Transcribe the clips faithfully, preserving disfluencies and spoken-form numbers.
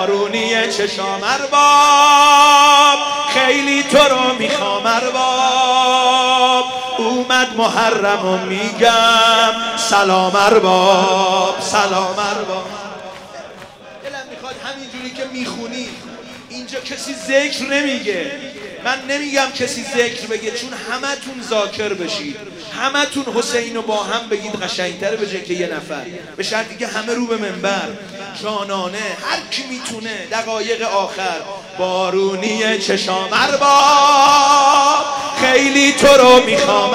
بارونی چشام ارباب، خیلی تو رو میخوام ارباب، اومد محرم و میگم سلام ارباب، سلام ارباب. دلم میخواد همینجوری که میخونی اینجا کسی ذکر نمیگه، من نمیگم کسی ذکر بگه، چون همتون ذاکر بشید، همتون حسین رو با هم بگید قشنگتره به جای که یه نفر، به شرطی که همه رو به منبر جانانه هر کی میتونه دقایق آخر. بارونی چشام ارباب، خیلی تو رو میخوام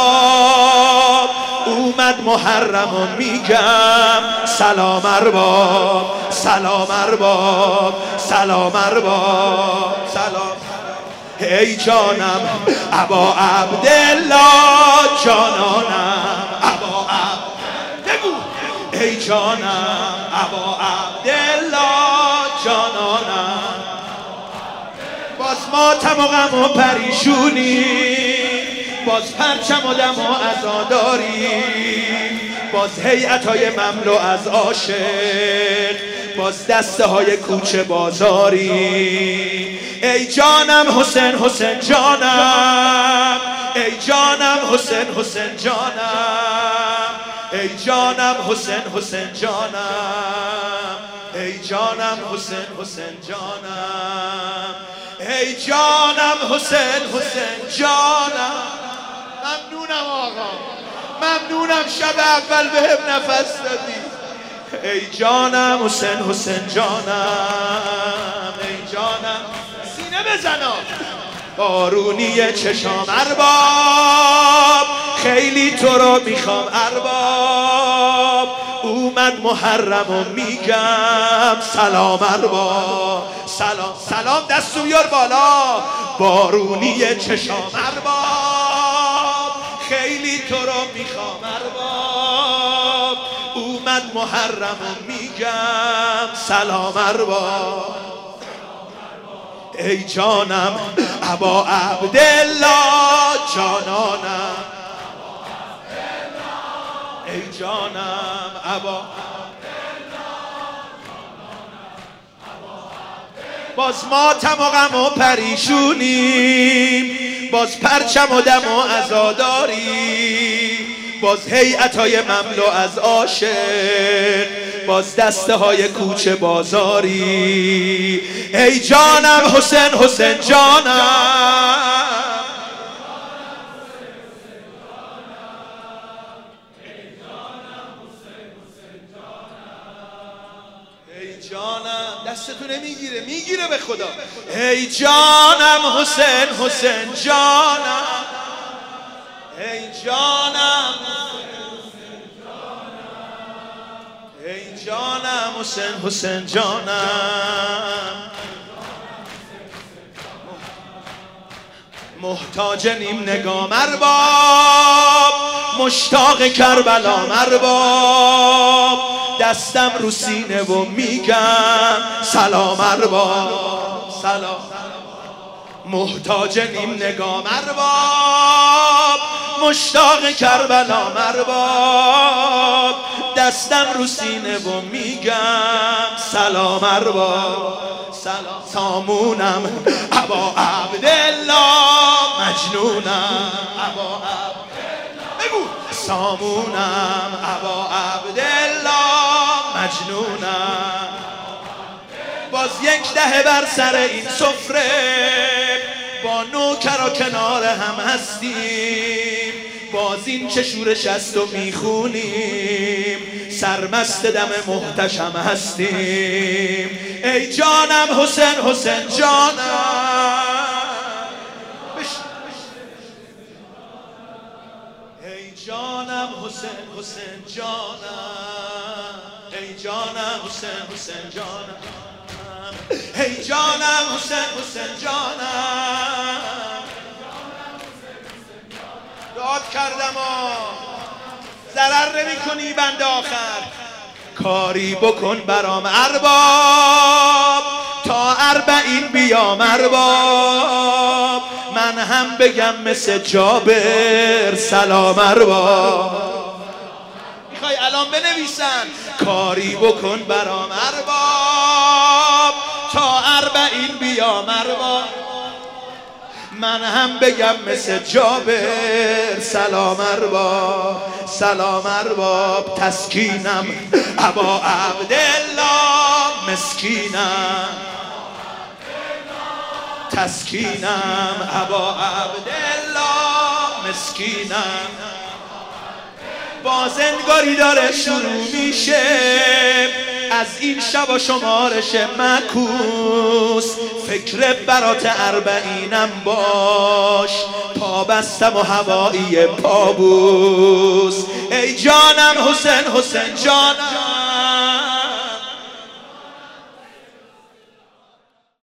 ارباب، اومد محرم و میگم سلام ارباب، سلام ارباب، سلام ارباب، سلام. ای جانم ابا عبدالله، جانانم ابا عبد، بگو ای جانم ابا عبدالله، جانانم. باز ماتم و غم و پریشونی، باز پرچم و دم و عزاداری، باز هیئت‌های مملو از عاشق، باز دسته های کوچه بازاری. ای جانم حسین حسین جانم، ای جانم حسین حسین جانم، ای جانم حسین حسین جانم، ای جانم حسین حسین جانم، ای جانم حسین حسین جانم. ممنونم آقا، ممنونم شب اول بهم نفس دادی. ای جانم حسین حسین جانم، ای جانم سینه بزنا. بارونی چشام ارباب، خیلی تو رو میخوام ارباب، اومد محرم و میگم سلام ارباب، سلام سلام. دستو بیار بالا. بارونی چشام ارباب، خیلی تو رو میخوام ارباب، اومد محرم و میگم سلام ارباب. ای جانم ابا عبدالله، جانانم ای جانم ابا. باز ماتم و غم و پریشونیم، باز پرچم و دم و عزاداری، باز هیئت‌های مملو از عاشق، باز دسته های کوچه بازاری. ای جانم حسین حسین جانم، ای جانم. دستتو نمیگیره، میگیره به خدا. ای جانم حسین حسین جانم، ای جانم، ای جانم حسین حسین جانم. محتاج نیم نگام ارباب، مشتاق کربلام ارباب، دستم رو سینه و میگم سلام ارباب، سلام. محتاج نیم نگام ارباب، مشتاق کربلام ارباب، دستم رو سینه و میگم سلام ارباب، سلام. سامونم ابا عبدالله، مجنونم ابا عبدالله، بگو سامونم ابا عبدالله، مجنونم. باز یک دهه بر سر این سفره، با نوکر و کنار هم هستیم، باز این چه شورش است و میخونیم، سرمست دم محتشم هستیم. ای جانم حسین حسین جانم، ای جانم حسین حسین جانم، ای جانم حسین حسین جانم، ای جانم حسین حسین جانم. داد کردم آ ضرر نمی کنی بنده آخر، کاری بکن برام ارباب، تا اربعین بیام ارباب، من هم بگم مثل جابر سلام ارباب. میخوای الان بنویسن کاری بکن برام ارباب، بیا مروا، من هم بگم مثل جابر سلام ارباب سلام ارباب، تسکینم ابا عبدالله مسکینم، تسکینم ابا عبدالله مسکینم. بازنگاری داره شروع میشه، از این شب و شمارش مکوس، فکر برات اربعینم باش، پا بستم و هوایی پابوس. ای جانم حسین حسین جانم،